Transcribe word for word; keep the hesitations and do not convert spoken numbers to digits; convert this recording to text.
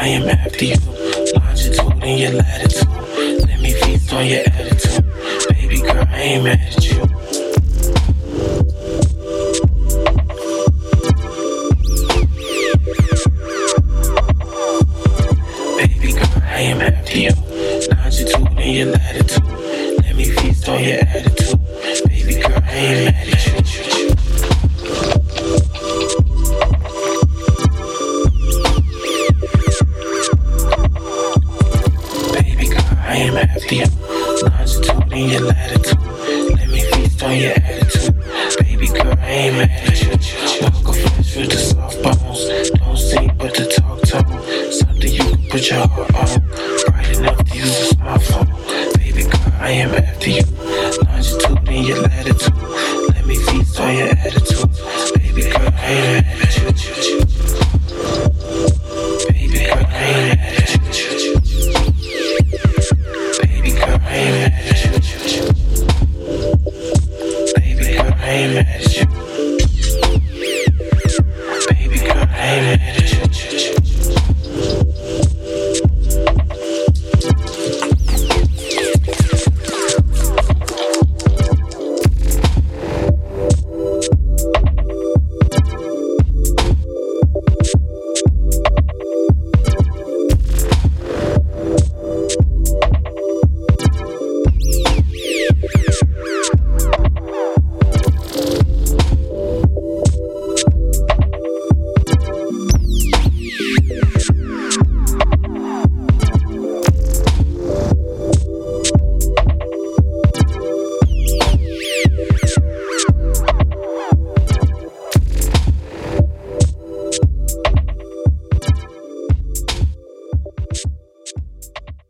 I am after you. Longitude and your latitude. Let me feast on your attitude. Baby girl, I ain't mad at you. Baby girl, I am after you. Longitude and your latitude. Let me feast on your attitude. Baby girl, I ain't mad at you. I am after you. Longitude and your latitude. Let me feast on your attitude. Baby girl, I ain't mad at you. Walk a flesh with the soft bones. Don't sing but the talk tone. Something you can put your heart on.